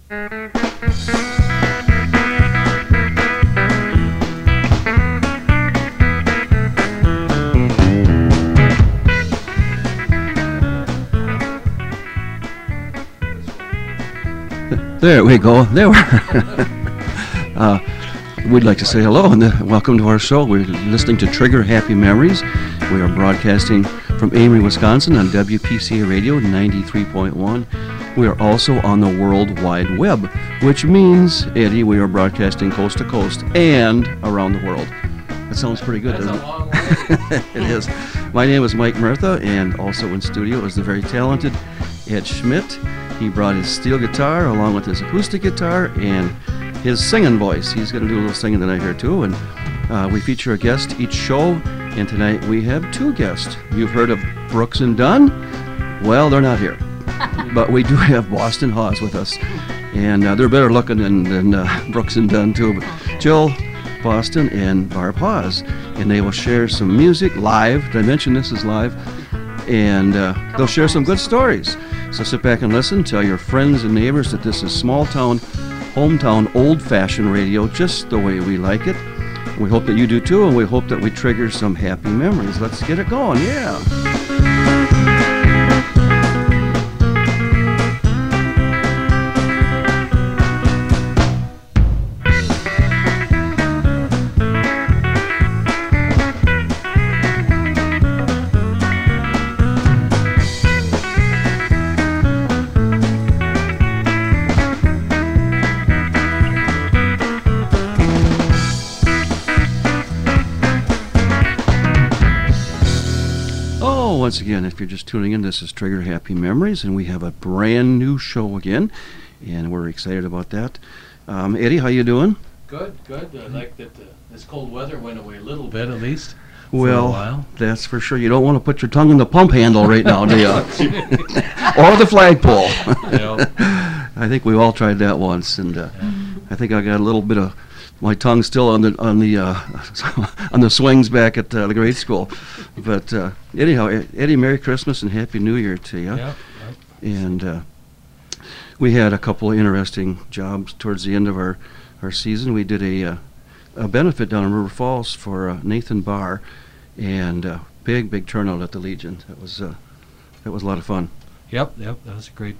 There we go. There we'd like to say hello and welcome to our show. We're listening to Trigger Happy Memories. We are broadcasting from Amory, Wisconsin on WPCA Radio 93.1. We are also on the World Wide Web, which means, Eddie, we are broadcasting coast to coast and around the world. That sounds pretty good, doesn't it? It is. My name is Mike Murtha, and also in studio is the very talented Ed Schmidt. He brought his steel guitar along with his acoustic guitar and his singing voice. He's going to do a little singing tonight here too. And we feature a guest each show. And tonight we have two guests. You've heard of Brooks and Dunn? Well, they're not here. But we do have Boston Hawes with us. And they're better looking than Brooks and Dunn too. But Jill Boston and Barb Hawes. And they will share some music live. Did I mention this is live? And they'll share some good stories. So sit back and listen. Tell your friends and neighbors that this is small town, hometown, old-fashioned radio, just the way we like it. We hope that you do too, and we hope that we trigger some happy memories. Let's get it going, yeah. Once again, if you're just tuning in, this is Trigger Happy Memories, and we have a brand new show again, and we're excited about that. Eddie, how you doing? Good. I like that this cold weather went away a little bit, at least. Well, for a while. That's for sure. You don't want to put your tongue in the pump handle right now, do you? Or the flagpole. I think we all tried that once, and I think I got a little bit of my tongue still on the on the swings back at the grade school. But anyhow, Eddie, Merry Christmas and Happy New Year to you. Yep. And we had a couple of interesting jobs towards the end of our season. We did a benefit down in River Falls for Nathan Barr, and big turnout at the Legion. That was a lot of fun. Yep. That was a great.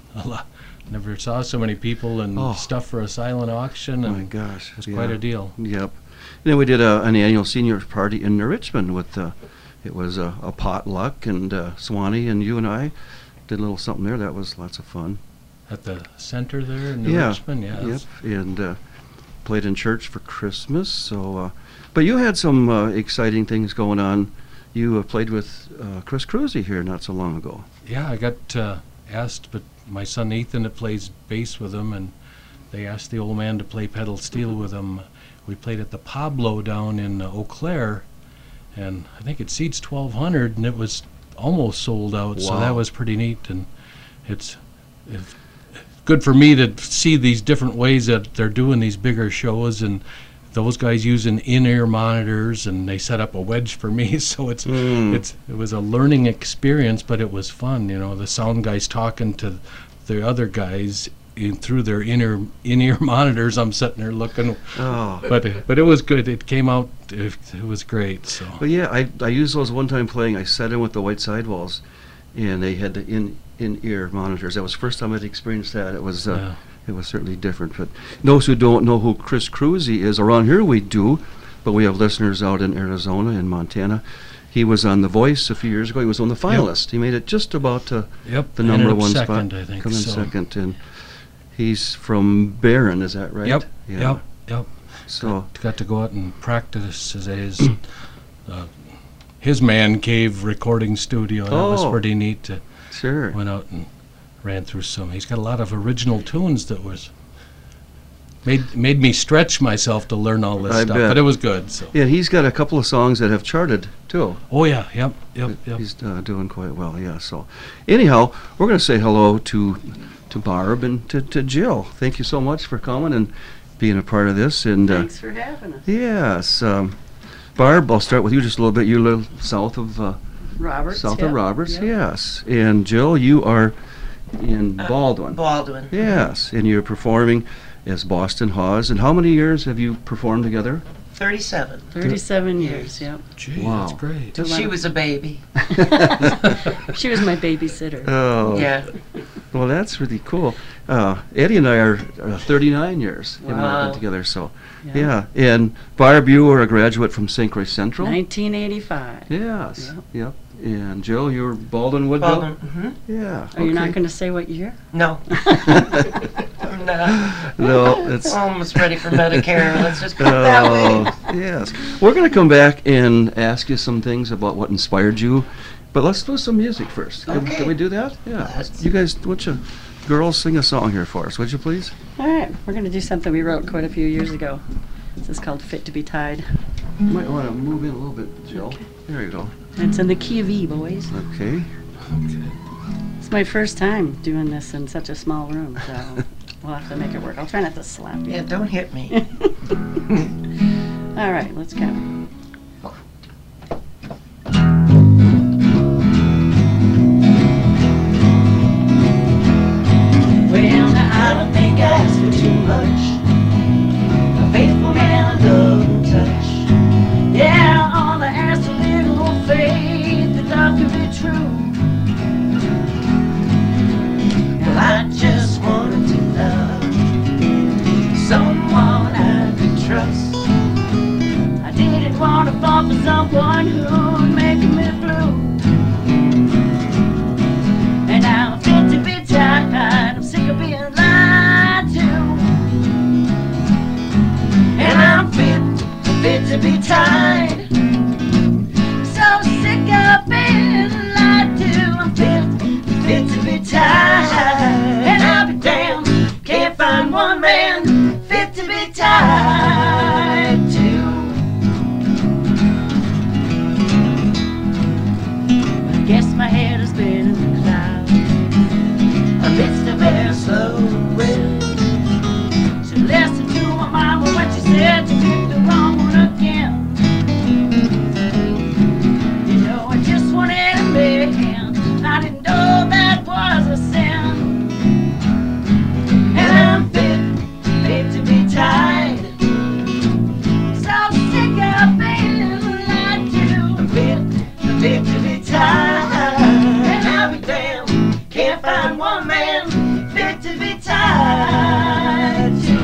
Never saw so many people and stuff for a silent auction. And my gosh, it was quite a deal. Yep. And then we did an annual senior party in New Richmond with it was a potluck, and Swanee and you and I did a little something there. That was lots of fun. At the center there in New Richmond, yes. Yep. And played in church for Christmas. So, but you had some exciting things going on. You played with Chris Cruzy here not so long ago. Yeah, I got asked, but my son Ethan that plays bass with him, and they asked the old man to play pedal steel with him. We played at the Pablo down in Eau Claire, and I think it seats 1,200, and it was almost sold out. Wow. So that was pretty neat, and it's good for me to see these different ways that they're doing these bigger shows, and those guys using in-ear monitors, and they set up a wedge for me, so it was a learning experience, but it was fun. The sound guys talking to the other guys through their in-ear monitors. I'm sitting there looking, but it was good. It came out. It was great. So. Well, yeah, I used those one time playing. I sat in with the White Sidewalls, and they had the in-ear monitors. That was the first time I'd experienced that. It was. It was certainly different. But those who don't know who Chris Cruzy is, around here we do, but we have listeners out in Arizona and Montana. He was on The Voice a few years ago. He was on the finalist. Yep. He made it just about to the number one second, spot. I think. Come in second. And he's from Barron, is that right? Yep. Yeah. Yep. So got to go out and practice his man cave recording studio. That was pretty neat. Sure. Went out and ran through some. He's got a lot of original tunes that was made me stretch myself to learn all this stuff. Bet. But it was good. So. Yeah, he's got a couple of songs that have charted too. Oh yeah, yep. He's doing quite well. Yeah. So, anyhow, we're going to say hello to Barb and to Jill. Thank you so much for coming and being a part of this. And thanks for having us. Yes, Barb. I'll start with you just a little bit. You live south of Roberts. South of Roberts. Yep. Yes. And Jill, you are in Baldwin. Baldwin. Yes, and you're performing as Boston Haws. And how many years have you performed together? 37. 37 years, yep. Gee, Wow. that's great. She was a baby. She was my babysitter. Oh, Yeah. well, that's really cool. Eddie and I are 39 years have Wow. been together, so yeah. And Barb, you were a graduate from St. Croix Central. 1985. Yes. Yep. Yep. And Jill, you were Baldwin Woodville. Baldwin. Hmm. Yeah. Are you not okay. going to say what year? No. I'm not. No, it's. Almost ready for Medicare. Let's just put it that way. Yes. We're going to come back and ask you some things about what inspired you, but let's do some music first. Okay. Can we do that? Yeah. Let's. You guys, why don't you girls sing a song here for us, would you please? All right, we're going to do something we wrote quite a few years ago. This is called Fit to be Tied. You might want to move in a little bit, Jill. There you go. It's in the key of E, boys. Okay. It's my first time doing this in such a small room, so we'll have to make it work. I'll try not to slap you. Yeah, don't hit me. All right, let's go. Well, now I don't think I asked for too much. A faithful man, a love and touch. Yeah, all I asked a little faith that love could be true. Well, I just wanted to love someone I could trust. I didn't want to fall for someone who'd make me blue. And now I'm fit to be tied. I'm sick of being lied to. And I'm fit to be tied. So sick of being lied to. I'm fit to be tied. And I'll be damned, can't find one man fit to be tied to. I guess my head has been in the clouds amidst a very slow wind. So listen to my mama when she said you picked the wrong one again. You know, I just wanted a man. I didn't know that was a sin. And I'm fit to be tied. So sick of being lied to. I'm fit to be tied. And I'll be damned, can't find one man fit to be tied to.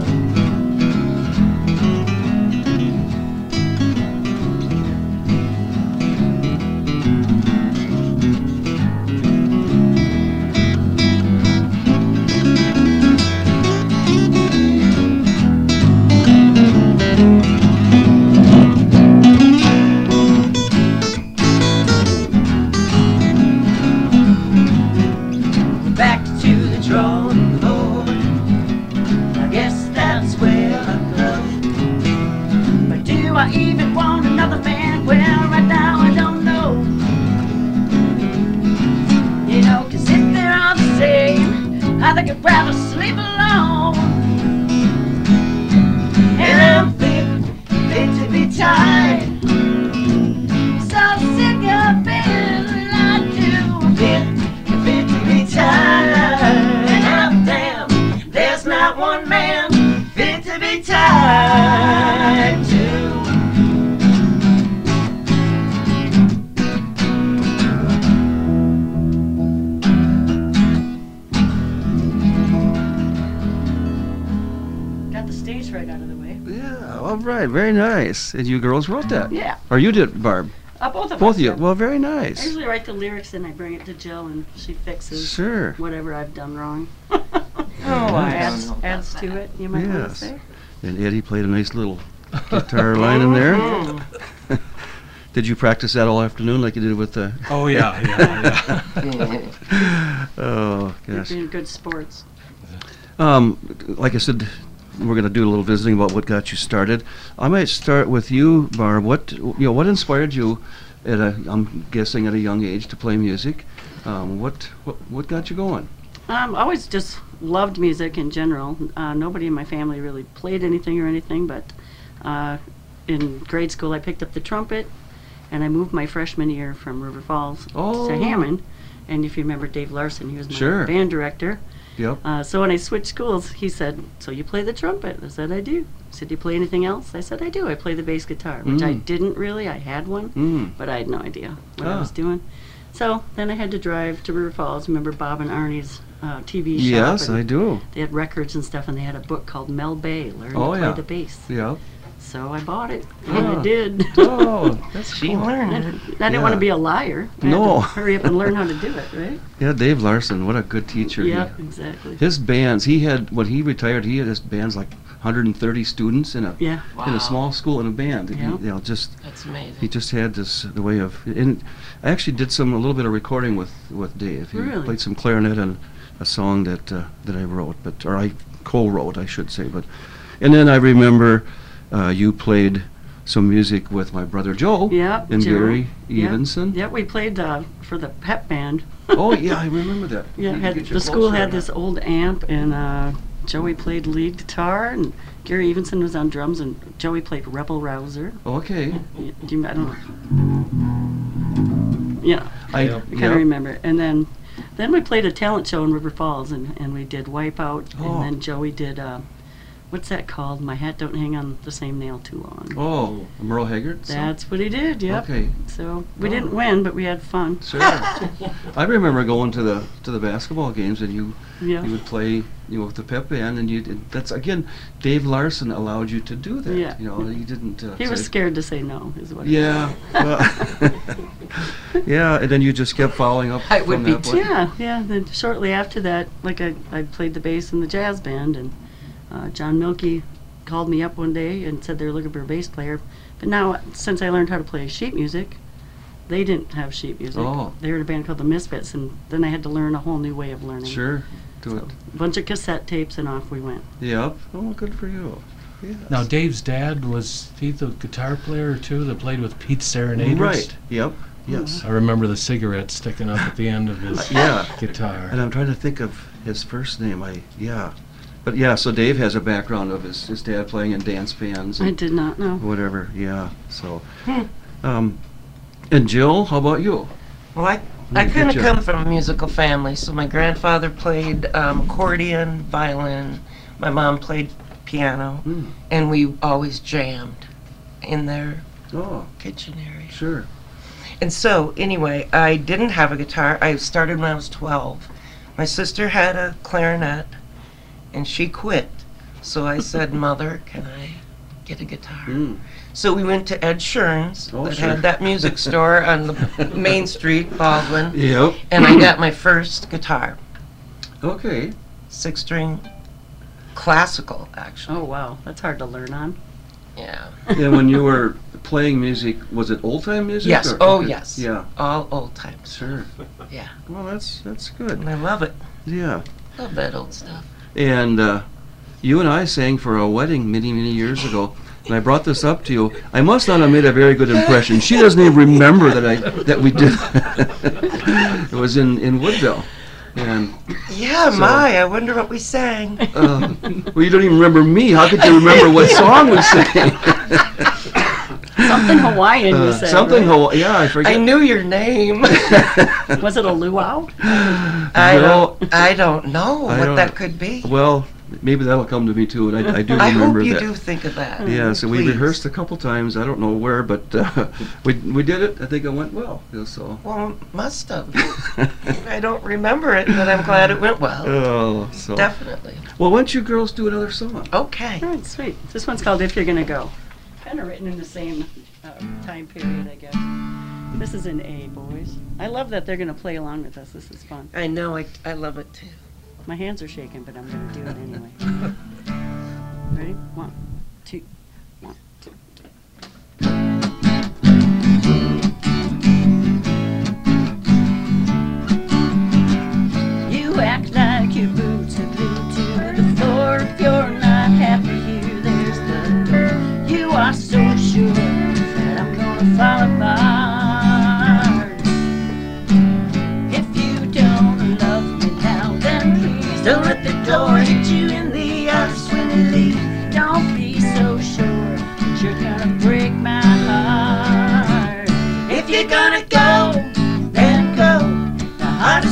Back to the drawing board. I guess that's where I go. But do I even want another man? Well, right now I don't know. You know, 'cause if they're all the same, I think I'd rather sleep alone. And I'm fit to be tied. So sick of being lied to. Fit to be tied. And I'm damned, there's not one man fit to be tied to. Got the stage right out of the way. Yeah. All right. Very nice. And you girls wrote that. Yeah, Or you did, Barb? both of Both us. of you. yeah. Well, very I nice. usually write the lyrics and I bring it to Jill and she fixes Sure. whatever I've done wrong. Oh, I adds, don't know adds about to that. it, you might want to Yes. say. And Eddie played a nice little guitar line in there. Mm. Did you practice that all afternoon like you did with the? Oh, yeah. Oh You're gosh. being good sports. Like I said, we're going to do a little visiting about what got you started. I might start with you, Barb. What inspired you I'm guessing at a young age to play music? What got you going? I always just loved music in general. Nobody in my family really played anything or anything, but in grade school I picked up the trumpet, and I moved my freshman year from River Falls Oh. to Hammond, And if you remember Dave Larson, he was my Sure. band director. Yep. So when I switched schools, he said, "So you play the trumpet?" I said, "I do." He said, "Do you play anything else?" I said, "I do. I play the bass guitar," which I didn't really. I had one, but I had no idea what I was doing. So then I had to drive to River Falls. Remember Bob and Arnie's TV shop? Yes, and I do. They had records and stuff, and they had a book called Mel Bay, Learn Oh, to Play yeah. the Bass. Yep. So I bought it, and Ah. I did. Oh, that's She cool. learned. I didn't want to be a liar. I No. had to hurry up and learn how to do it, right? Yeah, Dave Larson, what a good teacher. Yeah, exactly. His bands, he had, when he retired, he had his bands like 130 students in a Yeah. in Wow. a small school in a band. He, Yeah. you know, just That's amazing. he just had this the way of. And I actually did a little bit of recording with Dave. He Really? played some clarinet and a song that I wrote, or I co-wrote, I should say. And then I remember you played some music with my brother Joe. Yeah, And Joe. Gary Yeah. Evenson. Yeah, we played for the pep band. Oh yeah, I remember that. Yeah, You had, get your the school closer had on this that. old amp, and Joey played lead guitar, and Gary Evenson was on drums, and Joey played Rebel Rouser. Okay. I don't know. Yeah, I Yeah. I kind yeah. of remember. And then we played a talent show in River Falls, and we did Wipeout, Oh. and then Joey did, what's that called? My Hat Don't Hang on the Same Nail Too Long. Oh, Merle Haggard. That's what he did, yep. Okay. So we Oh. didn't win, but we had fun. Sure. I remember going to the basketball games, and you Yeah. would play, with the pep band, and that's again, Dave Larson allowed you to do that. Yeah. He didn't. He was say- scared to say no, is what he Yeah. Well, yeah, and then you just kept following up. I would from be that too. point. Yeah. Then shortly after that, like I played the bass in the jazz band, and John Milkey called me up one day and said they were looking for a bass player. But now, since I learned how to play sheet music, they didn't have sheet music. Oh. They were in a band called the Misfits, and then I had to learn a whole new way of learning. Sure. Do it. A bunch of cassette tapes, and off we went. Yep. Oh, good for you. Yes. Now, Dave's dad, was he the guitar player too that played with Pete Serenaders? Right. Yep. Yes. I remember the cigarette sticking up at the end of his Yeah. guitar. And I'm trying to think of his first name. But yeah, so Dave has a background of his dad playing in dance bands I and did not know. whatever. Yeah. So, and Jill, how about you? Well, I Where'd you kind of get your- come from a musical family. So my grandfather played accordion, violin. My mom played piano, Hmm. and we always jammed in their Oh, kitchen area. sure. And so, anyway, I didn't have a guitar. I started when I was 12. My sister had a clarinet, and she quit. So I said, Mother, can I get a guitar? Mm. So we went to Ed Sheeran's Oh, that sure. had that music store on the Main Street, Baldwin, Yep. and I got my first guitar, Okay. 6-string, classical, actually. Oh, wow. That's hard to learn on. Yeah. And when you were playing music, was it old time music? Yes. or- Oh, okay. yes. Yeah. All old times. Sure. Yeah. Well, that's good. And I love it. Yeah. Love that old stuff. And you and I sang for a wedding many, many years ago, and I brought this up to you. I must not have made a very good impression. She doesn't even remember that we did. It was in Woodville, and Yeah, So- my, I wonder what we sang. well, you don't even remember me. How could you remember what song we sang? Something Hawaiian, you said. Something. right? Yeah, I forget. I knew your name. Was it a luau? No. I don't know I what don't- that could be. Well, maybe that'll come to me too, and I do I remember hope you that. do think of that. Yeah, so we Please. rehearsed a couple times. I don't know where, but we did it. I think it went well. So. Well, must have. I don't remember it, but I'm glad it went well. Oh, so. Definitely. Well, why don't you girls do another song? Okay. All right, sweet. This one's called If You're Gonna Go. Kind of written in the same time period, I guess. This is in A, boys. I love that they're gonna play along with us. This is fun. I know, I love it too. My hands are shaking, but I'm gonna do it anyway. Ready? 1, 2, 1, 2. You act like your boots are glued to the floor. If you're not happy here, there's the door. You are so sure that I'm gonna fall apart. If you don't love me now, then please don't let the door hit you in the arse when you leave. Don't be so sure that you're gonna break my heart. If you're gonna go, then go. The heart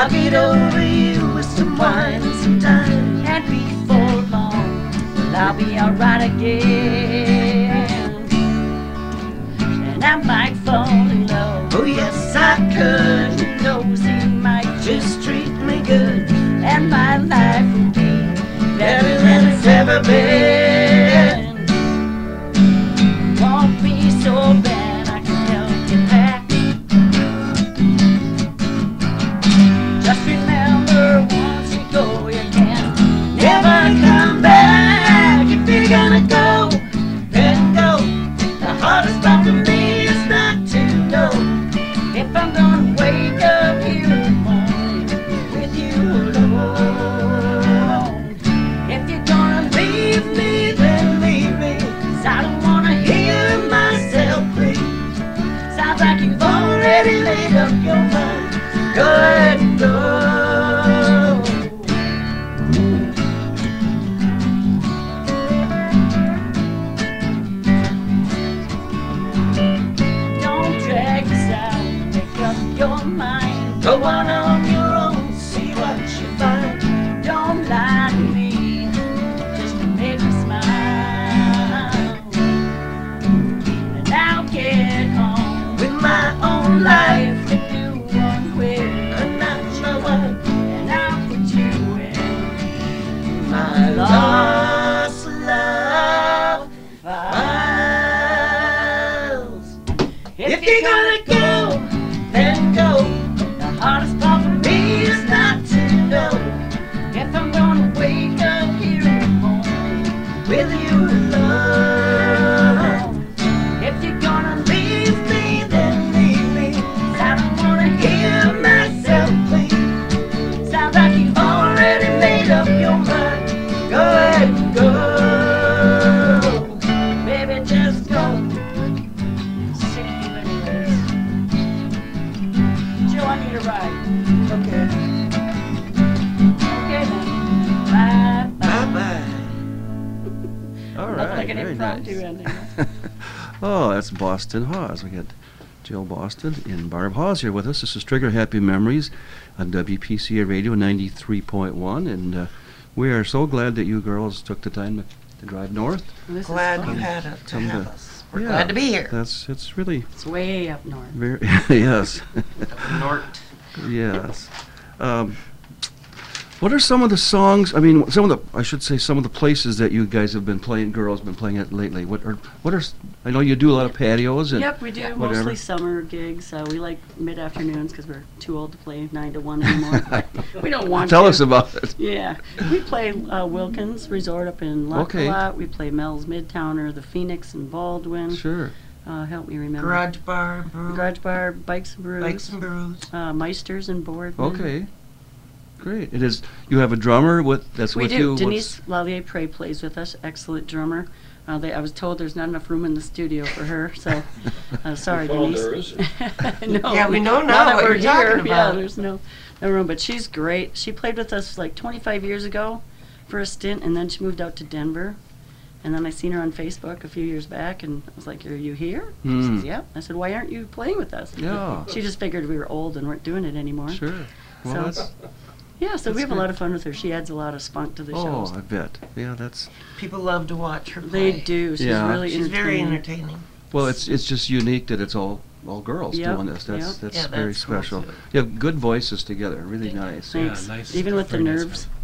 I'll get over you with some wine and some time. And before long, well, I'll be alright again. And I might fall in love. Oh yes, I could. Who knows, he might Just treat me good, and my life will be better than it's ever been. won't be so bad. I can help you pack. Just remember, once you go, you can Never come back. If you're gonna go, then go. The hardest part for me is not to know If I'm gonna wake up here in the morning with you alone. If you're gonna leave me, then leave me. 'cause I don't wanna hear Myself, please. sounds like you've already made up your mind. Go ahead and go. Don't drag this out, make up your mind. Go on your own, see what you find. Don't lie to me, just to make me smile. And I'll get on With my own life, to do one with, I'm not your wife. and I'll put you in My lost love files. files. If you're gonna go, then go. The hardest part for me It's not to know if I'm gonna wake up here in the morning with you alone. if you're gonna Leave me, then leave me. 'cause I don't wanna Hear myself, please. sounds like you've Already made up your mind. Go ahead and go. baby, just go. Sick of you anyways. Joe, I need a ride. Okay. Okay then. Bye. Bye bye. All Look right, like an very impromptu nice. ending. Oh, that's Boston Hawes. We got Jill Boston and Barb Hawes here with us. This is Trigger Happy Memories on WPCA Radio 93.1, and we are so glad that you girls took the time to drive north. This is Glad you fun. had to Come have to- us. We're Yeah. glad to be here. It's really It's way up north. very yes, Nort. yes. What are some of the songs? I mean, some of the some of the places that you guys have been playing. Girls been playing at lately. What are? I know you do a lot of patios and Yep, we do whatever. mostly summer gigs. We like mid-afternoons because we're too old to play 9 to 1 anymore. But we don't want Tell to. us about it. Yeah, we play Wilkins Resort up in Okay. Lockalot. We play Mel's Midtowner, the Phoenix in Baldwin. Sure. Help me remember. Garage bar, brew, Garage Bar, Bikes and Brews. bikes and brews. Meisters and Boardman. Okay. Great. It is. You have a drummer that's We with do. you. Denise Lallier-Prey plays with us. Excellent drummer. I was told there's not enough room in the studio for her, so sorry, Denise. No, Yeah, we know now that what we're you're talking here, yeah, about. there's no room, but she's great. She played with us like 25 years ago for a stint, and then she moved out to Denver. And then I seen her on Facebook a few years back, and I was like, "Are you here?" She Hmm. says, "Yep." I said, "Why aren't you playing with us?" Yeah. She just figured we were old and weren't doing it anymore. Sure. Well, So, that's. Yeah, so we That's have a lot great. of fun with her. She adds a lot of spunk to the Oh, shows. I bet. Yeah, that's. People love to watch her play. They do. She's Yeah. really She's very entertaining. entertaining. Well, it's just unique that it's all girls Yep, doing this. That's yep. that's Yeah, very that's cool, special. too. You have good voices together. Really nice. Yeah, Thanks. nice. Even with the Very nice nerves.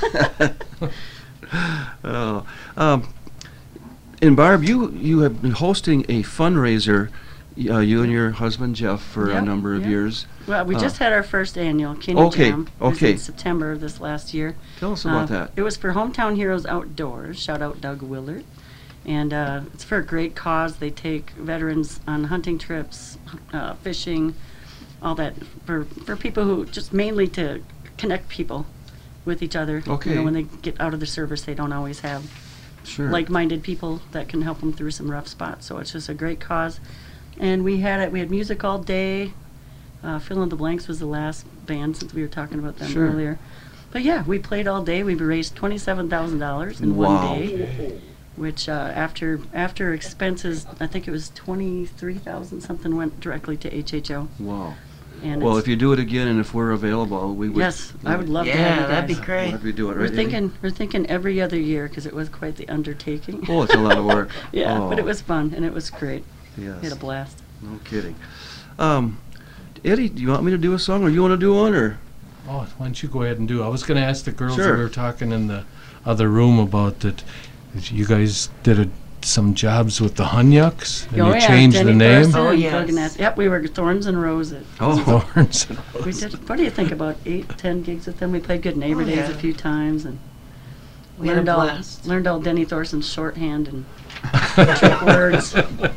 Oh, and Barb, you have been hosting a fundraiser, you and your husband Jeff, for a Yep, number of yep. years. Well, we just had our first annual Kenny Okay, Jam. It was okay. in September of this last year. Tell us about that. It was for Hometown Heroes Outdoors. Shout out Doug Willard. And it's for a great cause. They take veterans on hunting trips, fishing, all that, for people who, just mainly to connect people with each other. Okay. You know, when they get out of the service, they don't always have Sure. like-minded people that can help them through some rough spots. So it's just a great cause. And we had music all day. Fill in the Blanks was the last band, since we were talking about them Sure. earlier. But yeah, we played all day. We raised $27,000 in Wow. one day, which after expenses, I think it was 23,000 something went directly to HHO. Wow. And Well, it's- if you do it again and if we're available, we would. yes, I would love to have Yeah, you that'd be guys. great. Glad we do it, We're right? Eddie? thinking every other year because it was quite the undertaking. Oh, it's a lot of work. Yeah, but Oh, it was fun and it was great. We had a Yes. blast. No kidding. Eddie, do you want me to do a song, or you want to do one, or? Oh, why don't you go ahead and do? I was going to ask the girls Sure. that we were talking in the other room about that. You guys did some jobs with the Hunyucks, and Oh, you yeah, changed Jenny the name. Thorson Oh, and yes. Doug Ness. Yep, we were Thorns and Roses. Oh, Thorns and We Roses. did, what do you think, about 8, 10 gigs with them? We played Good Neighbor Oh, Days yeah. a few times and We had a blast. learned all Denny Thorson's shorthand and trick words.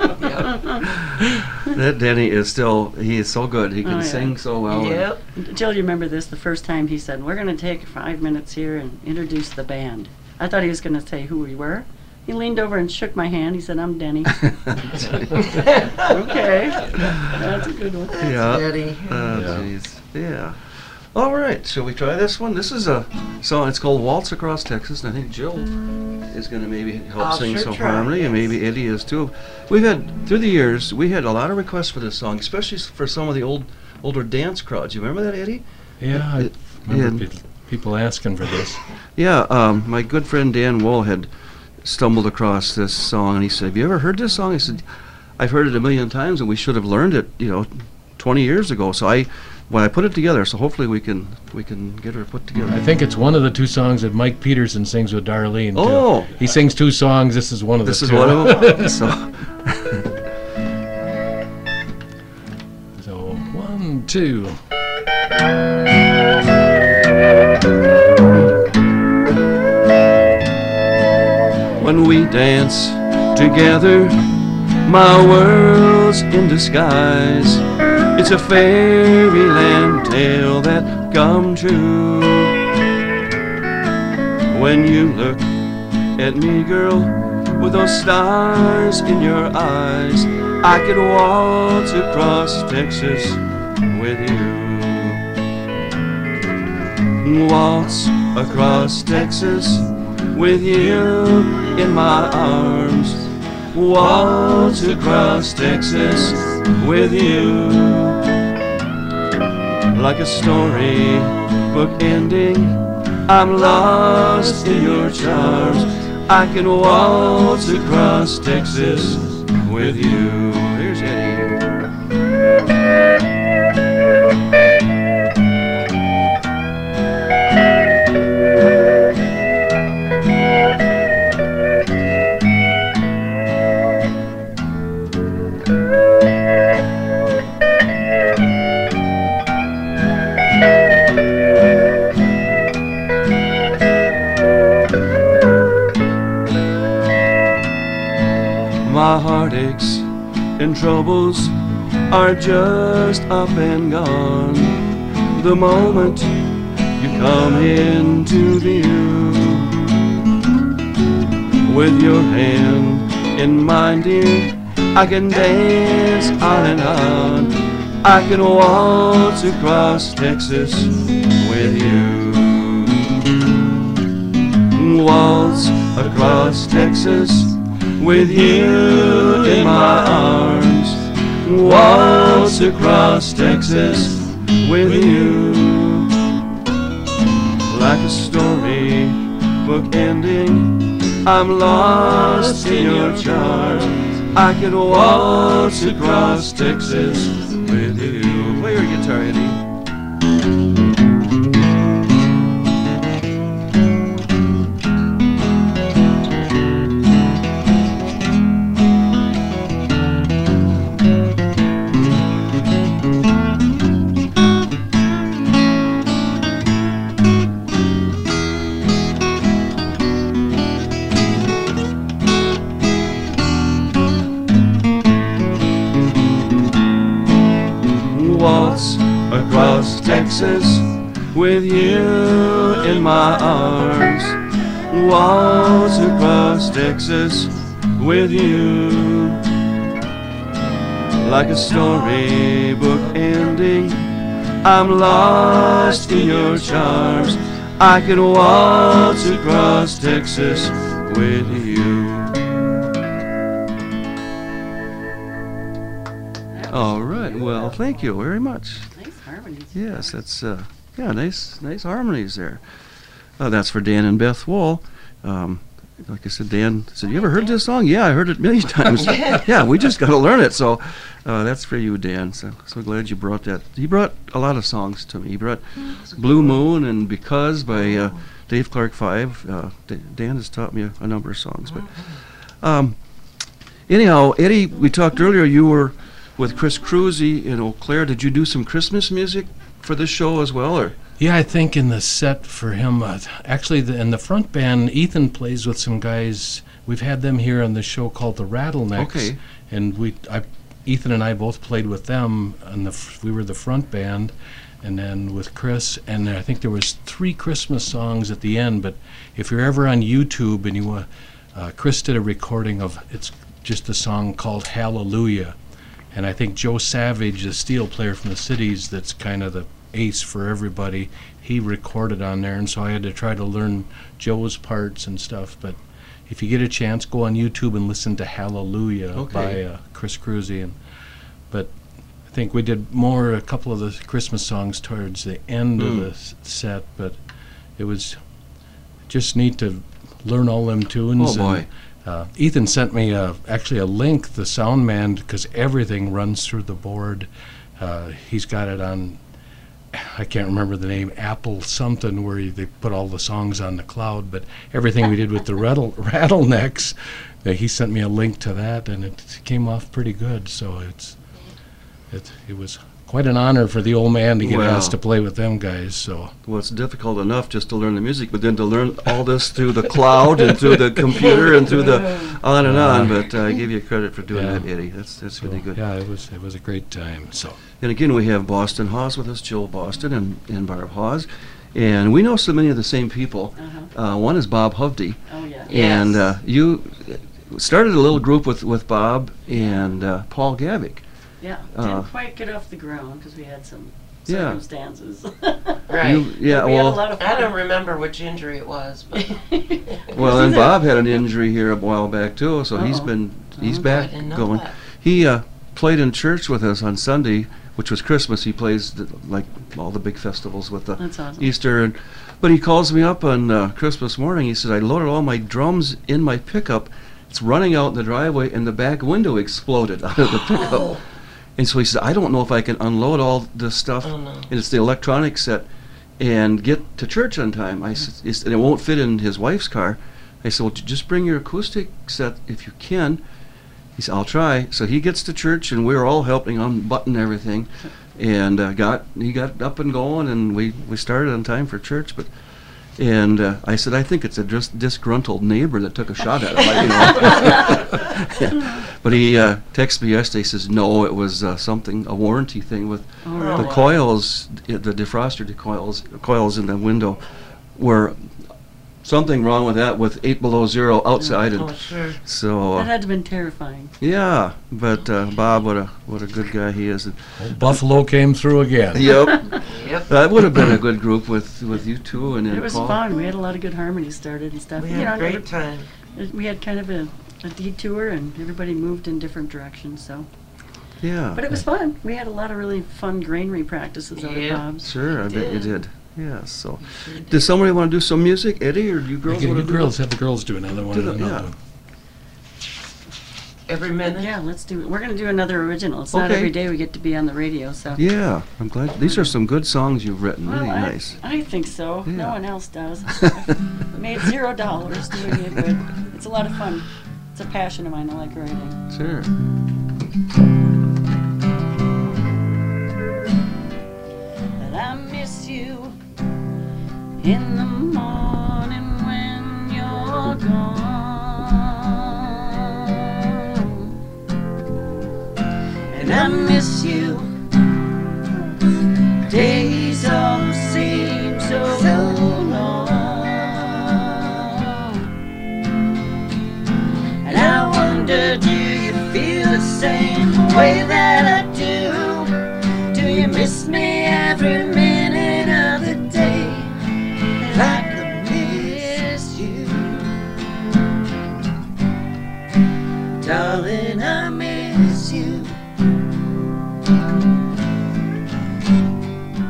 that Denny is still, he is so good. He can Oh, yeah. sing so well. and- Yep. Jill, you remember this? The first time he said, "We're going to take 5 minutes here and introduce the band." I thought he was going to say who we were. He leaned over and shook my hand. He said, "I'm Denny." Okay, that's a good one. Yeah. Daddy. Oh, Yeah. jeez. Yeah. All right. Shall we try this one? This is a song. It's called "Waltz Across Texas," and I think Jill is going to maybe help I'll sing sure some try, harmony, and yes. maybe Eddie is too. We've had through the years, we had a lot of requests for this song, especially for some of the older dance crowds. You remember that, Eddie? Yeah, I It- remember it- people asking for this. Yeah. My good friend Dan Wool had stumbled across this song, and he said, "Have you ever heard this song?" I said, "I've heard it a million times, and we should have learned it, 20 years ago." So when I put it together, so hopefully we can get her put together. I think it's one of the two songs that Mike Peterson sings with Darlene. Too. Oh. He sings two songs. This is one of This the is two. one of them. So, So 1, 2. when we dance together, my world's in disguise. It's a fairyland tale that come true. When you look at me, girl, with those stars in your eyes, I could waltz across Texas with you. Waltz across Texas with you in my arms. Waltz across Texas with you. Like a story book ending, I'm lost in your charms. I can waltz across Texas with you. Here's Eddie. My heartaches and troubles are just up and gone the moment you come into view. With your hand in mine, dear, I can dance on and on. I can waltz across Texas with you. Waltz across Texas with you in my arms. Waltz across Texas with you. Like a story book ending, I'm lost in your charms. I can waltz across Texas with you. Play your guitar, Eddie. Waltz across Texas with you in my arms. Waltz across Texas with you. Like a storybook ending, I'm lost in your charms. I can waltz across Texas with you. All right. Well, thank you very much. Thanks. harmonies. Yes, that's nice harmonies there. That's for Dan and Beth Wool. Like I said, Dan said, "You ever heard this song?" Yeah, I heard it many times. Yeah, we just got to learn it. So that's for you, Dan. So glad you brought that. He brought a lot of songs to me. He brought "Blue Moon" and "Because" by Dave Clark Five. Dan has taught me a number of songs. But anyhow, Eddie, we talked earlier. You were with Chris Cruzy in Eau Claire. Did you do some Christmas music for this show as well, or? Yeah, I think in the set for him, actually in the front band, Ethan plays with some guys. We've had them here on the show called the Rattlenecks. Okay. And Ethan and I both played with them, and we were the front band, and then with Chris, and I think there was 3 Christmas songs at the end. But if you're ever on YouTube and you Chris did a recording of, it's just a song called Hallelujah, and I think Joe Savage, the steel player from the Cities, that's kind of the ace for everybody, he recorded on there, and so I had to try to learn Joe's parts and stuff. But if you get a chance, go on YouTube and listen to Hallelujah by Chris Cruzy. But I think we did a couple of the Christmas songs towards the end of the set, but it was just neat to learn all them tunes. Oh boy. And, Ethan sent me actually a link, the sound man, because everything runs through the board. He's got it on, I can't remember the name, Apple something, where they put all the songs on the cloud. But everything we did with the Rattlenecks, he sent me a link to that, and it came off pretty good. So it was quite an honor for the old man to get asked to play with them guys. So well, it's difficult enough just to learn the music, but then to learn all this through the cloud and through the computer and through the on and on. But I give you credit for doing that, Eddie. That's really good. Yeah, it was a great time. So. And again, we have Boston Hawes with us, Jill Boston and Barb Hawes. And we know so many of the same people. One is Bob Hovde. Oh, yeah. And you started a little group with Bob and Paul Gavick. Yeah, didn't quite get off the ground because we had some Yeah. circumstances. Right. We had a lot of fun. I don't remember which injury it was, but Well, and Bob had an injury here a while back too, so he's back I didn't know going. that. He played in church with us on Sunday, which was Christmas. He plays like all the big festivals with the That's awesome. Easter, but he calls me up on Christmas morning. He says, "I loaded all my drums in my pickup. It's running out in the driveway, and the back window exploded out of the pickup." And so he said, "I don't know if I can unload all this stuff, Oh, no. and it's the electronic set, and get to church on time." I said, and it won't fit in his wife's car. I said, "Well, just bring your acoustic set if you can." He said, "I'll try." So he gets to church, and we were all helping unbutton everything, and he got up and going, and we started on time for church. And I said, "I think it's a disgruntled neighbor that took a shot at him." Yeah. But he texted me yesterday. He says, "No, it was a warranty thing with the coils, the defroster coils in the window, were something wrong with that with 8 below zero outside." Oh, And sure. so That had to have been terrifying. yeah, but Bob, what a good guy he is. Old Buffalo came through again. Yep. Yep. That would have been a good group with you two and then It was Paul. fun. We had a lot of good harmonies started and stuff. We had a great time. We had kind of a detour, and everybody moved in different directions. So, Yeah. but it was fun. We had a lot of really fun granary practices out Yeah. at Bob's. Sure, I bet you did. did. Yeah, so. Does somebody want to do some music, Eddie, or do you girls You want to do girls have the girls do another one. Do the- another yeah. one. Every minute. Yeah, let's do it. We're going to do another original. It's not Okay. every day we get to be on the radio, so. Yeah, I'm glad. These are some good songs you've written. Well, Really nice. I think so. Yeah. No one else does. I've made $0 doing it, but it's a lot of fun. It's a passion of mine. I like writing. Sure. But I miss you in the morning when you're gone. And I miss you. Days all seem so long. And I wonder, do you feel the same way that I do? Do you miss me every minute of the day? Like I miss you. Darling, I miss you.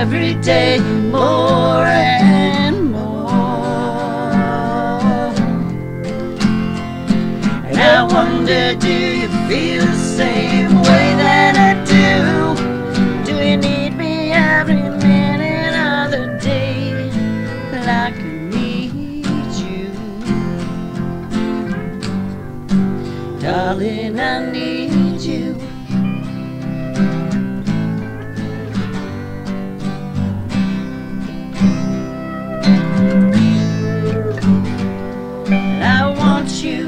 every day more and more. And I wonder, do you feel the same way that I do? Do you need me every minute of the day like I need you? Darling, I need you. And I want you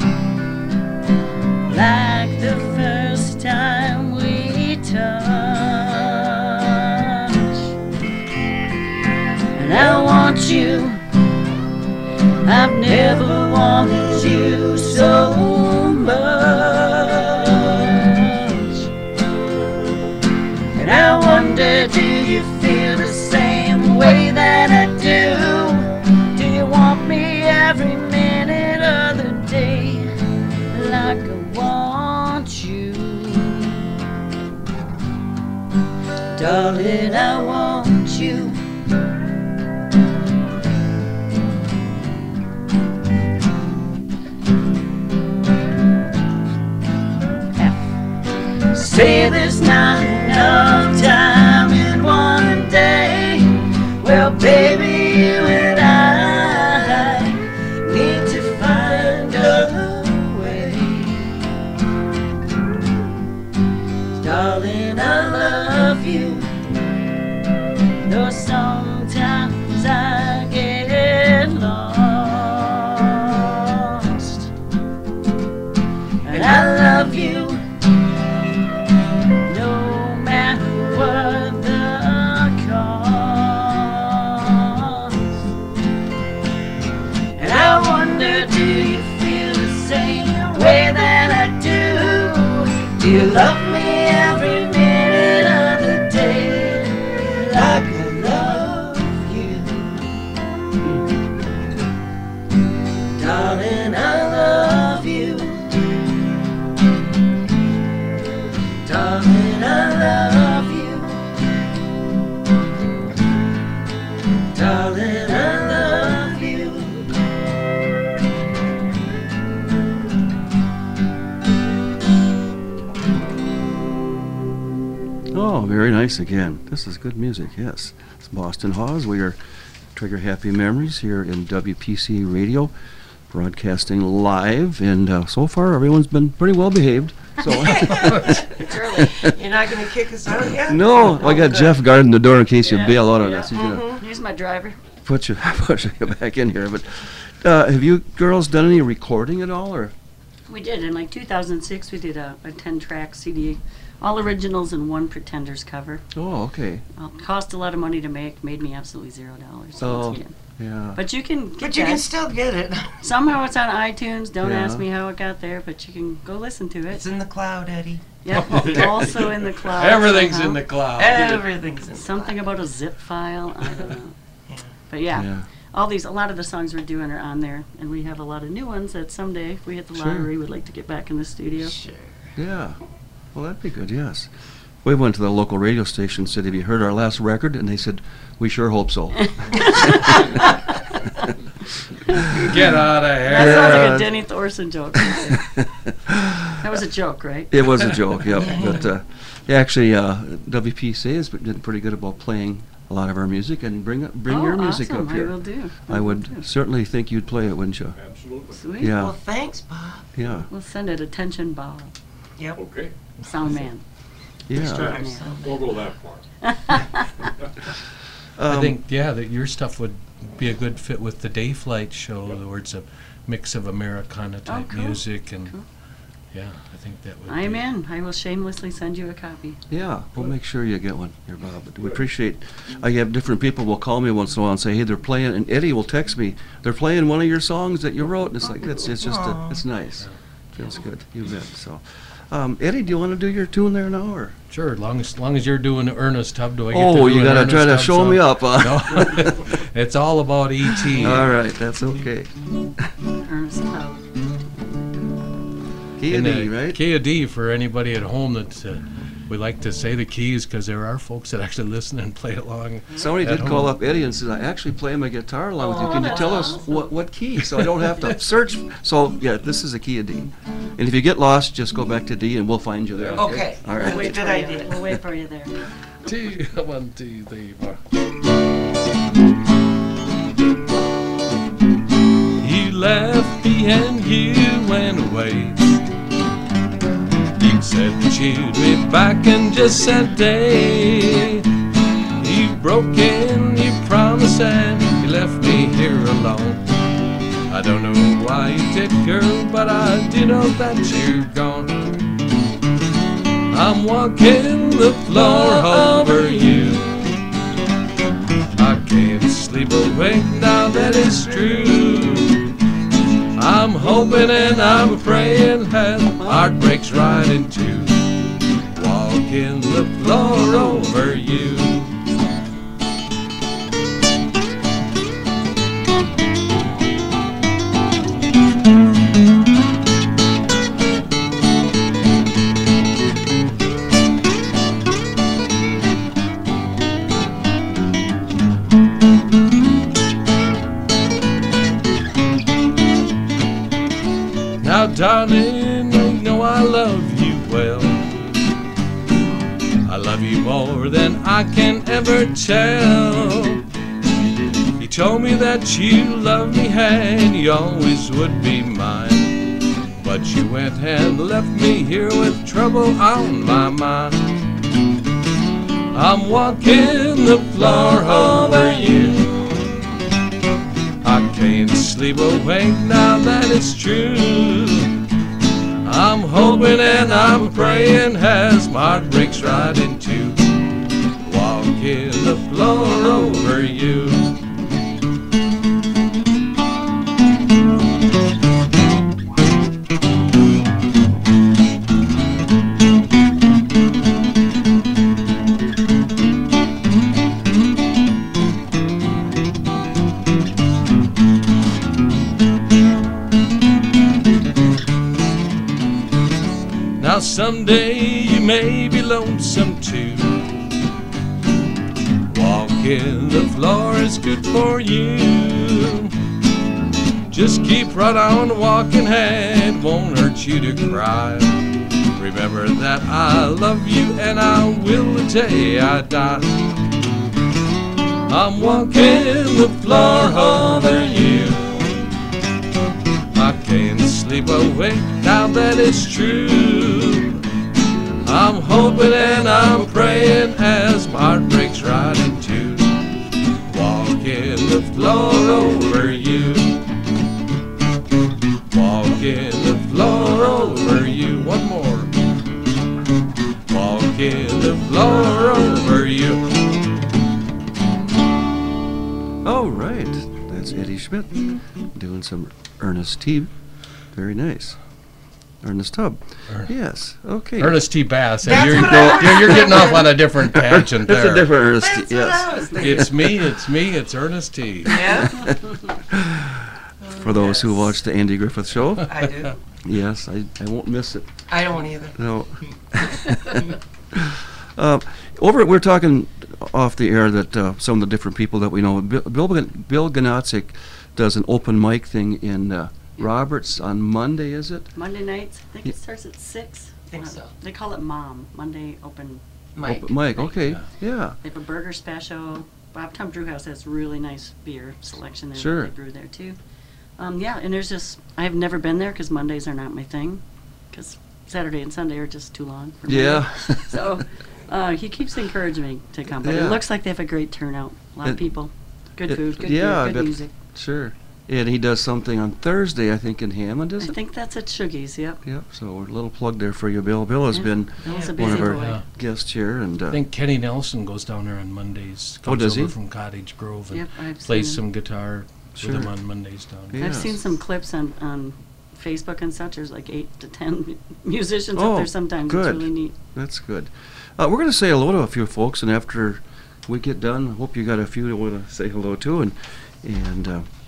like the first time we touched. And I want you, I've never wanted you so much. And I wonder, do you feel the same way that I do? Do you want me every minute of the day like I want you? Darling, I want you. Say there's not enough time in one day. Well, baby, you and I need to find a way. Darling, I love you, though sometimes I get lost. And I love you what the cost. And I wonder, do you feel the same way that I do? Do you love me every minute of the day like I love you? Darling, I love you. Darling, I love you. Darling, I love you. Oh, very nice again. This is good music, yes. It's Boston Hawes. We are Trigger Happy Memories here in WPC Radio, broadcasting live, and so far everyone's been pretty well behaved. So It's early. You're not going to kick us out yet? no, I got good. Jeff guarding the door in case you Yeah. bail out on Yeah. us. He's gonna Here's my driver. put you back in here. But have you girls done any recording at all, or? We did. In like 2006, we did a 10-track CD. All originals and one Pretenders cover. Oh, okay. Cost a lot of money to make. Made me absolutely $0. Oh. Yeah. Yeah. But you can get But you that. can still get it. Somehow it's on iTunes. Don't Yeah. ask me how it got there, but you can go listen to It's it. in the cloud, Eddie. Yep. Also in the cloud. Everything's somehow. in the cloud. Everything's in the Something about a zip file. I don't know. Yeah. But yeah. Yeah. A lot of the songs we're doing are on there, and we have a lot of new ones that someday, if we hit the Sure. lottery, we'd like to get back in the studio. Sure. Yeah. Well, that'd be good, yes. We went to the local radio station and said, have you heard our last record? And they said, we sure hope so. Get out of here. That sounds like Yeah. a Denny Thorson joke. That was a joke, right? It was a joke, yep. But actually, WPC has been pretty good about playing a lot of our music, and bring your music awesome. up here. I will do. I would certainly think you'd play it, wouldn't you? Sweet. Yeah. Well, thanks, Bob. Yeah. We'll send it attention, Bob. Yep. Okay, Sound man. Yeah. don't go that far. I think, yeah, that your stuff would be a good fit with the Day Flight show, where it's a mix of Americana type cool. music, and Cool. yeah, I think that would I'm be. in. I will shamelessly send you a copy. Yeah, we'll make sure you get one here, Bob. But we appreciate. I have different people will call me once in a while and say, "Hey, they're playing," and Eddie will text me, "They're playing one of your songs that you wrote," and it's like it's just Aw. it's nice. Feels good. You bet. So, Eddie, do you want to do your tune there now, or? Sure, long as you're doing Ernest Tubb, do I get to Oh, do you an gotta Ernest try to Tubb show song? me up. Huh? No, it's all about E.T. All right, that's okay. Ernest Tubb. K&D, And, right? K.O.D. for anybody at home that we like to say the keys because there are folks that actually listen and play along. Somebody at did call home. up Eddie and said, I actually play my guitar along with you. Can you tell us what key? So I don't have to search. So, yeah, this is a key of D. And if you get lost, just go back to D and we'll find you there. Okay. All We'll right. wait Good for idea. you. We'll wait for you there. 1, 2, 3, 4. You left me and you went away. You said that you'd be back in just that day. You've broken your promise and you left me here alone. I don't know why you did, girl, but I do know that you're gone. I'm walking the floor over you. I can't sleep awake now that it's true. I'm hoping and I'm praying that heart breaks right in two. Walking the floor over you. Now, darling, you know I love you well. I love you more than I can ever tell. You told me that you loved me and you always would be mine. But you went and left me here with trouble on my mind. I'm walking the floor over you. I can't sleep awake now that it's true. I'm hoping and I'm praying as my heart breaks right in two. Walking the floor over you. Now someday you may be lonesome too. Walking the floor is good for you. Just keep right on walking and it won't hurt you to cry. Remember that I love you and I will the day I die. I'm walking the floor over you. I can't sleep awake now that it's true. I'm hoping and I'm praying as my heart breaks right in two. Walking the floor over you. Walking the floor over you. One more. Walking the floor over you. All right. That's Eddie Schmidt doing some Ernest T. Very nice. Ernest Tubb. Yes. Okay. Ernest T. Bass. And That's you're, what I was you're getting off on a different tangent That's there. a different Ernest T. That's what I Yes. was thinking. It's me, it's Ernest T. Yeah, For those who watch the Andy Griffith Show. I do. Yes, I won't miss it. I don't either. No. We're talking off the air that some of the different people that we know. Bill Ganotzik does an open mic thing in Roberts on Monday, is it? Monday nights, I think it starts at 6. Think so. They call it MOM, Monday Open. Mike. Open mic, okay. Yeah. They have a burger special. Bob Tom Brew House has really nice beer selection there. Sure. They brew there too. Yeah, and there's just, I have never been there because Mondays are not my thing. Because Saturday and Sunday are just too long for me. Yeah. So he keeps encouraging me to come. But Yeah. it looks like they have a great turnout. A lot of It- people. Good it- food, good yeah, I beer, bet- good music. Sure. And he does something on Thursday, I think, in Hammond, I is it? think that's at Shuggies, yep. Yep. So a little plug there for you, Bill. Bill has Yeah. been Bill's a one busy of our boy. Yeah. guests here, and I think Kenny Nelson goes down there on Mondays. Oh, Comes does over he? from Cottage Grove and Yep, I've plays seen some guitar Sure. with him on Mondays down there. Yeah. I've seen Yes. some clips on Facebook and such. There's like 8 to 10 musicians Oh, up there sometimes. good. It's really neat. that's good. We're going to say hello to a few folks, and after we get done, I hope you got a few to want to say hello to, and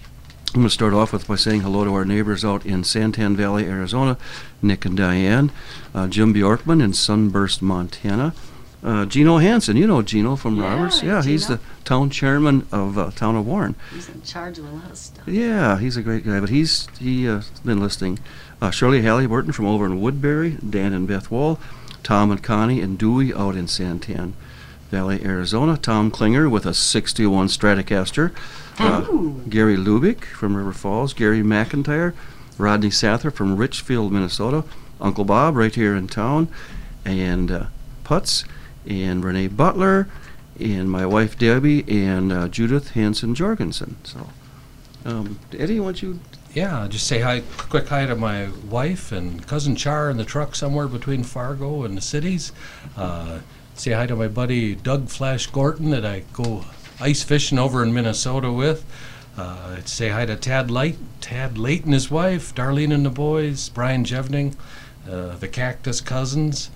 I'm going to start off by saying hello to our neighbors out in Santan Valley, Arizona, Nick and Diane, Jim Bjorkman in Sunburst, Montana, Gino Hansen. You know Gino from Yeah, Roberts. Yeah, he's Gino. the town chairman of Town of Warren. He's in charge of a lot of stuff. Yeah, he's a great guy, but he's been listening. Shirley Halliburton from over in Woodbury, Dan and Beth Wall, Tom and Connie and Dewey out in Santan Valley, Arizona, Tom Klinger with a 61 Stratocaster, Ooh. Gary Lubick from River Falls, Gary McIntyre, Rodney Sather from Richfield, Minnesota, Uncle Bob right here in town, and Putz, and Renee Butler, and my wife Debbie, and Judith Hansen Jorgensen. So, Eddie, why don't you? Yeah, just say hi, quick hi to my wife and cousin Char in the truck somewhere between Fargo and the cities. Say hi to my buddy Doug Flash Gorton that I go ice fishing over in Minnesota with. Say hi to Tad Late and his wife, Darlene and the boys, Brian Jevning, the Cactus Cousins.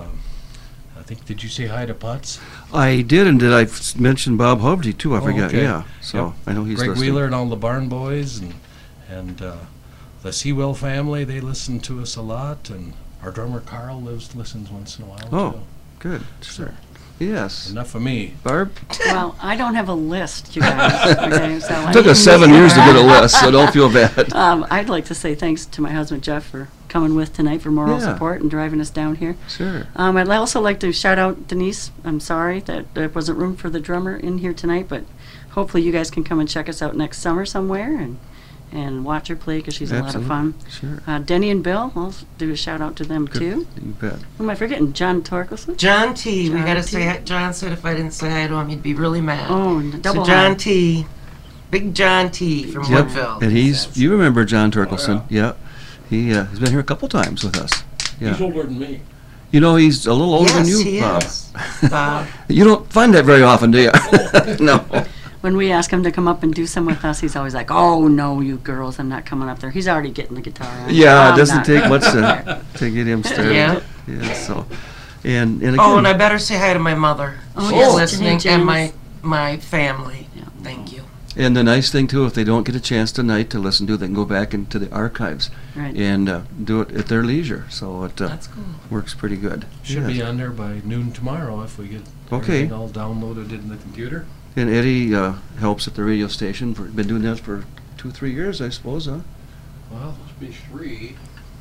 I think, did you say hi to Putz? I did, and did I mention Bob Hovde too? I Oh, forgot. okay. Yeah, so Yep. I know he's Greg listening. Wheeler and all the Barn Boys and the Sewell family, they listen to us a lot, and our drummer Carl listens once in a while Oh. too. Good. Sure. Yes. Enough of me. Barb? Well, I don't have a list, you guys. Okay, so I It took us 7 years to get a list, so don't feel bad. I'd like to say thanks to my husband Jeff for coming with tonight for moral Yeah. support and driving us down here. Sure. I'd also like to shout out Denise. I'm sorry that there wasn't room for the drummer in here tonight, but hopefully you guys can come and check us out next summer somewhere and watch her play because she's a lot of fun. Sure. Denny and Bill, I'll do a shout out to them Good. too. You bet. Who am I forgetting? John Torkelson? John T. We John gotta T. say hi. John said if I didn't say hi to him, he'd be really mad. Oh, and double so John hi. T. Big John T. from Yep. Woodville. And says. you remember John Torkelson? Yeah. He's been here a couple times with us. Yeah. He's older than me. You know, he's a little older Yes, than you, he Bob. is. Bob. You don't find that very often, do you? No. When we ask him to come up and do some with us, he's always like, "Oh no, you girls, I'm not coming up there." He's already getting the guitar on. Yeah, I'm it doesn't not. take much to get him started. Yeah. Yeah. So, and again. Oh, and I better say hi to my mother. Oh, She's yes, listening, James. and my family. Yeah. Thank you. And the nice thing too, if they don't get a chance tonight to listen to it, they can go back into the archives Right. and do it at their leisure. So it That's cool. works pretty good. Should Yes. be on there by noon tomorrow if we get Okay. everything all downloaded in the computer. And Eddie helps at the radio station. Been doing that for 2-3 years, I suppose, huh? Well, Must be 3.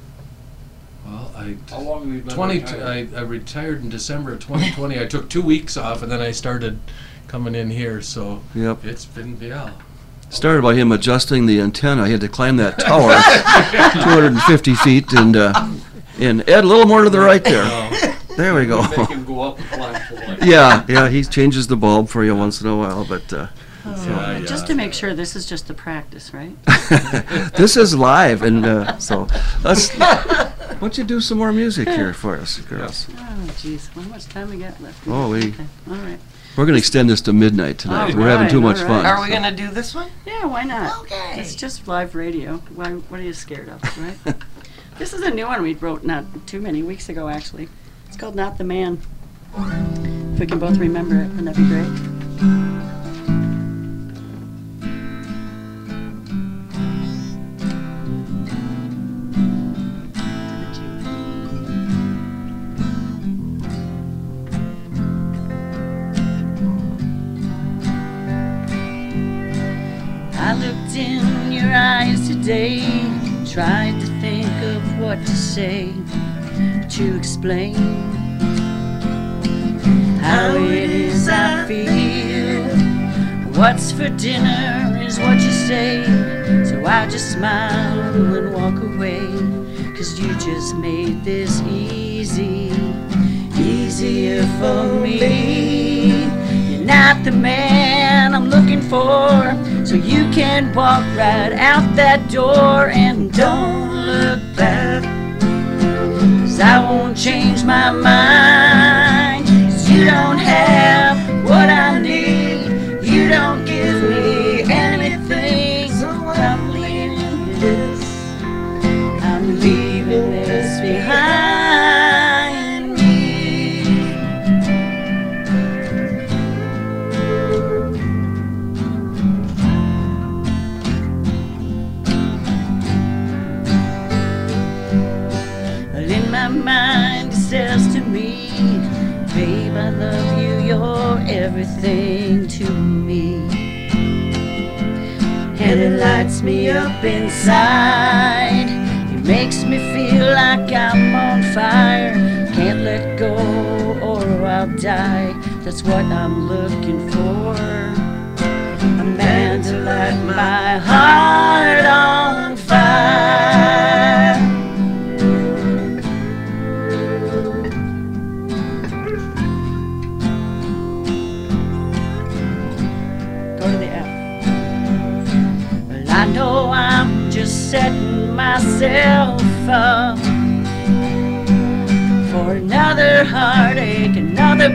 well, How long have you been 20. retired? I retired in December of 2020. I took 2 weeks off, and then I started coming in here. So Yep. it's been Started by him adjusting the antenna. He had to climb that tower, 250 feet, and Ed, a little more to the right there. There we go. Make him go up and flash the light. Yeah, he changes the bulb for you once in a while, but Just to make sure, this is just a practice, right? this is live, and so let's. Why don't you do some more music here for us, girls? Oh, jeez. How much time we got left? Oh, we- Okay. All right. We're going to extend this to midnight tonight. All We're having too right, much all fun. right. Are we gonna do this one? Yeah, why not? Okay. It's just live radio. What are you scared of, right? This is a new one we wrote not too many weeks ago, actually. It's called Not the Man. If we can both remember it, wouldn't that be great? I looked in your eyes today, tried to think of what to say, to explain how it is I feel. What's for dinner is what you say, so I just smile and walk away, 'cause you just made this easier for me. You're not the man I'm looking for, so you can walk right out that door and don't look back, 'cause I won't change my mind. 'Cause you don't have what I need, you don't give me anything, so I'm leaving this, I'm leaving this behind me. babe, I love you, you're everything to me. And it lights me up inside. It makes me feel like I'm on fire. Can't let go or I'll die. That's what I'm looking for. A man to light my heart on fire. Go to the F. Well, I know I'm just setting myself up for another heartache, another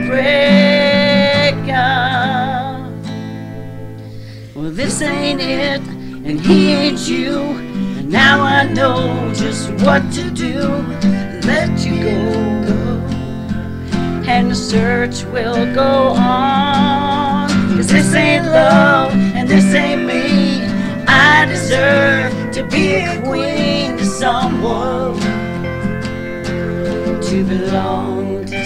breakup. Well, this ain't it, and he ain't you, and now I know just what to do. Let you go, and the search will go on. 'Cause this ain't love, and this ain't me. I deserve to be a queen to someone, to belong to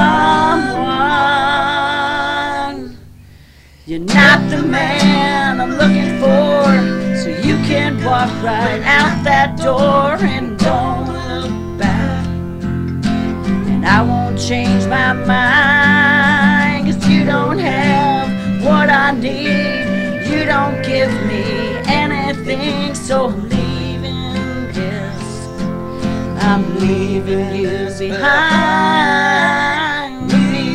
someone. You're not the man I'm looking for, so you can walk right out that door and don't look back. And I won't change my mind, 'cause you don't have what I need. You don't give me anything, so I'm leaving this. I'm leaving you behind me.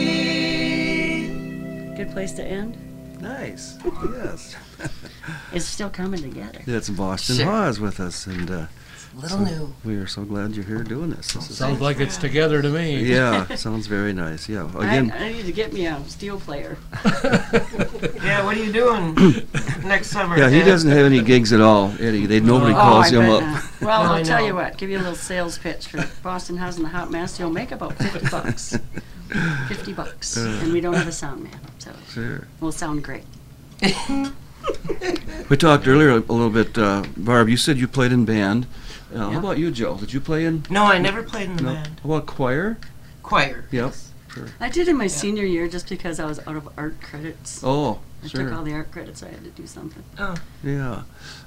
Good place to end. Nice. Yes. It's still coming together. That's Boston Sure. Hawes with us, and Little new. we are so glad you're here doing this. This is Sounds like it's together to me. yeah, sounds very nice. Yeah. Again, I need to get me a steel player. Yeah, what are you doing next summer? yeah, he Ed? doesn't have any gigs at all, Eddie. Nobody calls I him bet up. not. Well, I I'll tell know. you what. Give you a little sales pitch for Boston House and the Hot Mess. You'll make about $50. $50, and we don't have a sound man, so Sure. we'll sound great. We talked earlier a little bit, Barb. You said you played in band. How Yeah. about you, Joe? Did you play in? No, I never played in the No. band. How about choir? Choir. Yep. Sure. I did in my senior year just because I was out of art credits. Oh, I took all sure. the art credits. I had to do something. Oh, Yeah.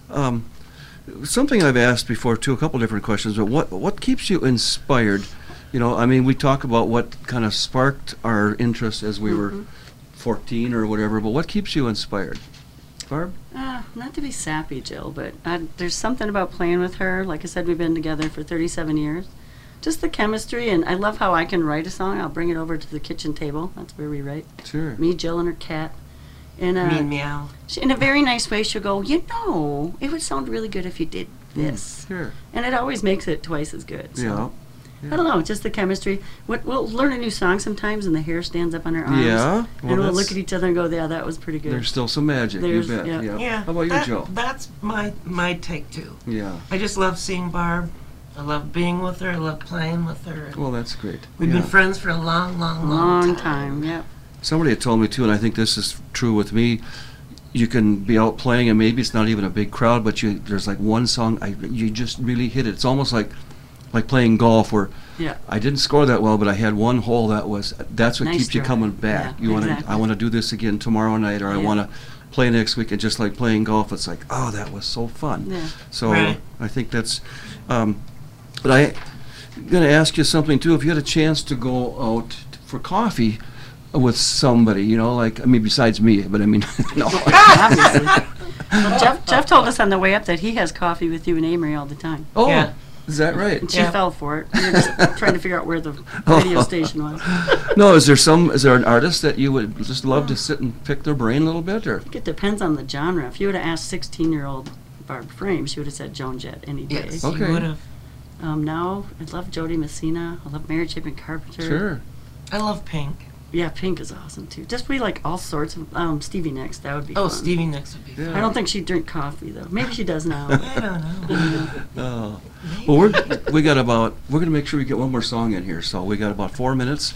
Something I've asked before too, a couple different questions. But what keeps you inspired? You know, I mean, we talk about what kind of sparked our interest as we were 14 or whatever. But what keeps you inspired, Barb? Not to be sappy, Jill, but there's something about playing with her. Like I said, we've been together for 37 years. Just the chemistry, and I love how I can write a song. I'll bring it over to the kitchen table. That's where we write. Sure. Me, Jill, and her cat. And mean meow. in a very nice way, she'll go, you know, it would sound really good if you did this. Sure. And it always makes it twice as good. So. Yeah. I don't know, just the chemistry. We'll learn a new song sometimes, and the hair stands up on her arms. Yeah. And Well, we'll look that's- at each other and go, yeah, that was pretty good. There's still some magic. There's- you bet. yeah. Yeah. How about you, that- Joe? That's my take too. Yeah. I just love seeing Barb. I love being with her. I love playing with her. Well, that's great. We've Yeah. been friends for a long, long, Long time, yeah. Somebody had told me too, and I think this is true with me. You can be out playing, and maybe it's not even a big crowd, but there's like one song you just really hit it. It's almost like playing golf, where Yeah. I didn't score that well, but I had one hole that's what Nice keeps you drive. coming back. Yeah, exactly. I want to do this again tomorrow night, or I Yeah. want to play next week. And just like playing golf, it's like, oh, that was so fun. Yeah. So Right. I think that's. But I'm going to ask you something too. If you had a chance to go out for coffee with somebody, you know, like, I mean, besides me, but I mean, no. Obviously. Well, Jeff told us on the way up that he has coffee with you and Amory all the time. Oh, Yeah. is that right? And she Yeah. fell for it. We were just trying to figure out where the radio station was. No, is there an artist that you would just love to sit and pick their brain a little bit, or? I think it depends on the genre. If you would have asked 16-year-old Barb Frame, she would have said Joan Jett any day. Yes, Okay. you would have. Now, I love Jody Messina. I love Mary Chapin Carpenter. Sure. I love Pink. Yeah, Pink is awesome, too. Just we like all sorts of... Stevie Nicks, that would be Oh, fun. Stevie Nicks would be fun. Yeah. I don't think she'd drink coffee, though. Maybe she does now. I don't know. Oh. Well, we're going to make sure we get one more song in here, so we got about 4 minutes.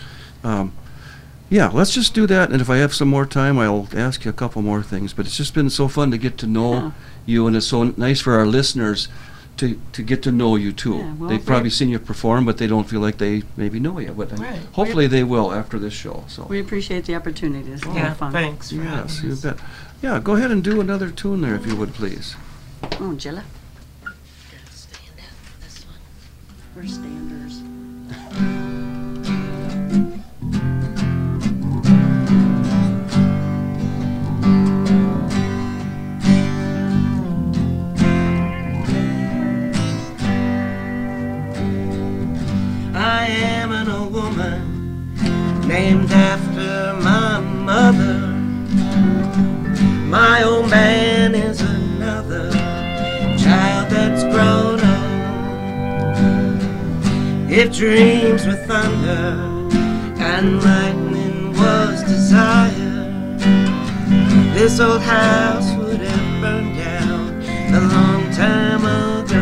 Yeah, let's just do that, and if I have some more time, I'll ask you a couple more things. But it's just been so fun to get to know Yeah. you, and it's so nice for our listeners to get to know you too. Yeah, well, They've probably seen you perform, but they don't feel like they maybe know you. But Right. hopefully they will after this show. So We appreciate the opportunity. It's a lot Yeah, of fun. thanks. for yes, having you us. bet. Yeah, go ahead and do another tune there if you would, please. Oh, Jilla, Stand up for this one. we're standers. I am an old woman named after my mother. My old man is another child that's grown up. If dreams were thunder and lightning was desire, this old house would have burned down a long time ago.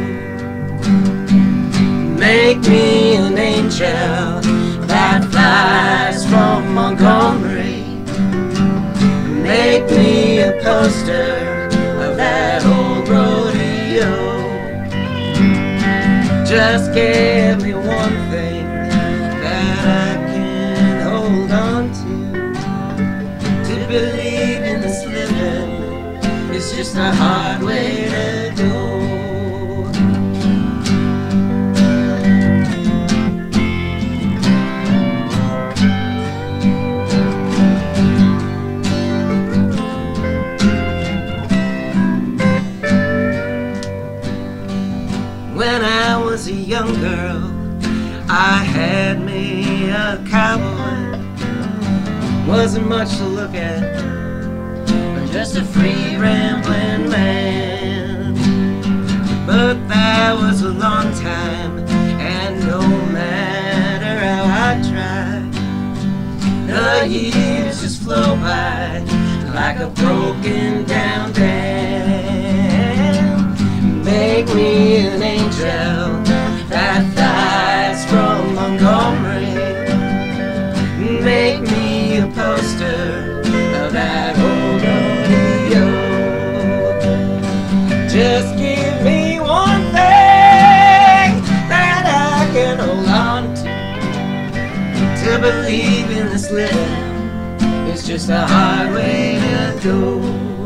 Make me an angel that flies from Montgomery. Make me a poster of that old rodeo. Just give me one thing that I can hold on to. To believe in this living is just a hard way to go. When I was a young girl, I had me a cowboy. Wasn't much to look at, but just a free rambling man. But that was a long time, and no matter how I tried, the years just flow by like a broken down dam. Make me an angel that flies from Montgomery. Make me a poster of that old rodeo. Just give me one thing that I can hold on to believe in this living is just a hard way to go.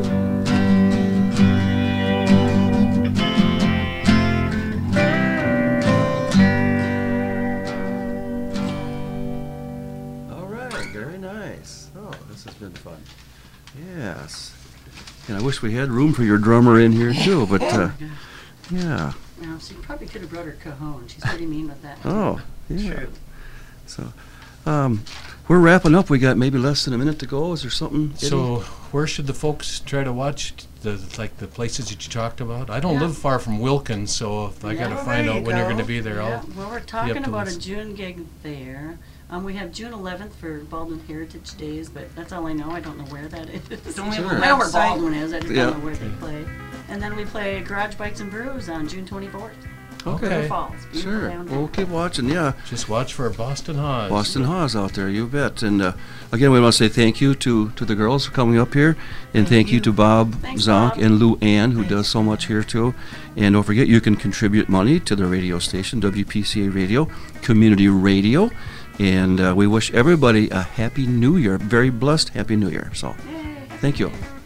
This has been fun. Yes. And I wish we had room for your drummer in here too, but yeah. Now, she probably could have brought her cajon. She's pretty mean with that. Oh, yeah. True. So, we're wrapping up. We got maybe less than a minute to go. Is there something? Eddie? So where should the folks try to watch the places that you talked about? I don't live far from Wilkins, so if I got to Yeah. find There out you when you're go. going to be there, Yeah, I'll well, we're talking to about a listen. June gig there. We have June 11th for Baldwin Heritage Days, but that's all I know. I don't know where that is. Don't we have Sure. a I know where website? Baldwin is. I just Yeah. don't know where they play. And then we play Garage Bikes and Brews on June 24th. Okay. River Falls. Beautiful Sure. down there. We'll keep watching. Yeah. just watch for Boston Haas. Boston Haas out there, you bet. And again, we want to say thank you to the girls for coming up here, and thank you to Bob Thanks, Zonk Bob. and Lou Ann, who does so much here too. And don't forget, you can contribute money to the radio station, WPCA Radio, community radio. And we wish everybody a happy New Year, very blessed Happy New Year. So, Yay. thank you.